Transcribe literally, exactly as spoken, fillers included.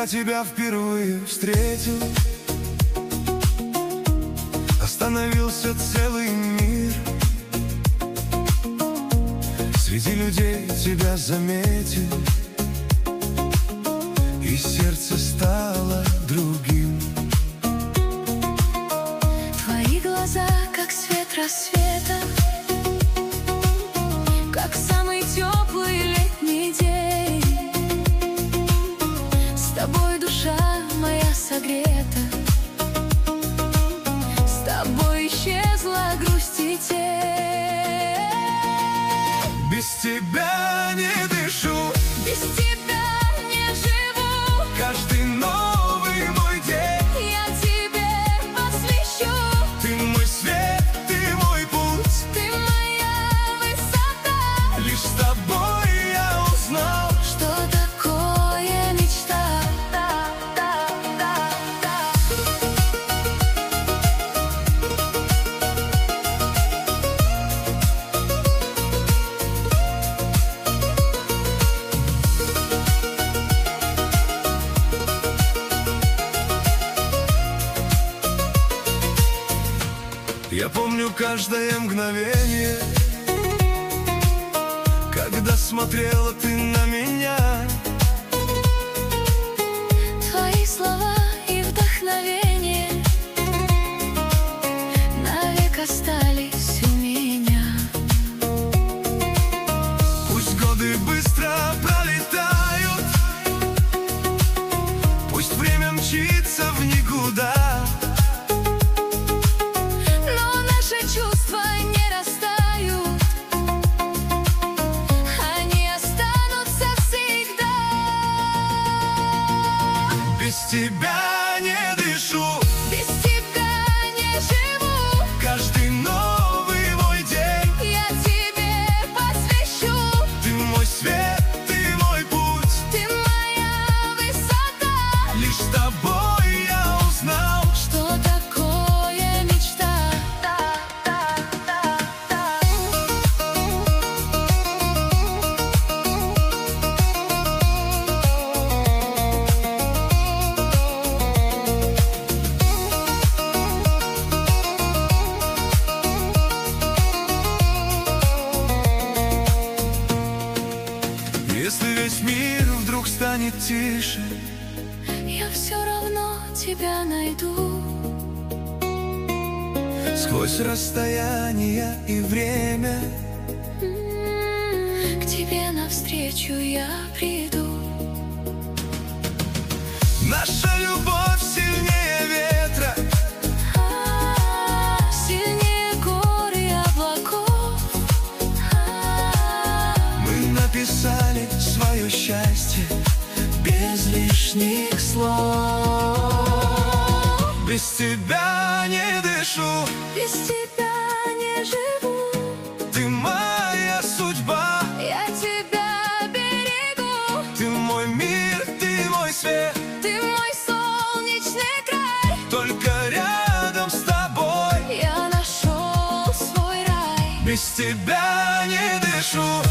Когда тебя впервые встретил, остановился целый мир. Среди людей тебя заметил, и сердце стало другим. Твои глаза, как свет рассвета, как самый теплый летний день. С тобой душа моя согрета, с тобой исчезла грусть и тень. Без тебя не дышу, без тебя не живу. каждый новый мой день Я тебе посвящу. ты мой свет, ты мой путь, Ты моя высота. лишь с тобой я узнал, Что такое мечта? Да, да, да, да. Я помню каждое мгновение, когда смотрела ты на меня. Твои слова и вдохновение навек остались у меня. Пусть годы быстро пролетают, пусть время мчится в никуда, Но наши чувства не растают, они останутся всегда. без тебя не дышу, Без тебя не живу. каждый новый мой день Я тебе посвящу. ты мой свет, ты мой путь, Ты моя высота. лишь с тобой я узнал, Что такое мечта? Да, да, да, да. если весь мир вдруг станет тише, Я все равно тебя найду. сквозь расстояние и время, М, К тебе навстречу я приду. наша любовь сильнее ветра, А, Сильнее гор и облаков. А, мы написали свое счастье без лишних слов. Без тебя не дышу, Без тебя не живу. ты моя судьба, Я тебя берегу. ты мой мир, ты мой свет, Ты мой солнечный край. только рядом с тобой. Я нашел свой рай. Без тебя не дышу,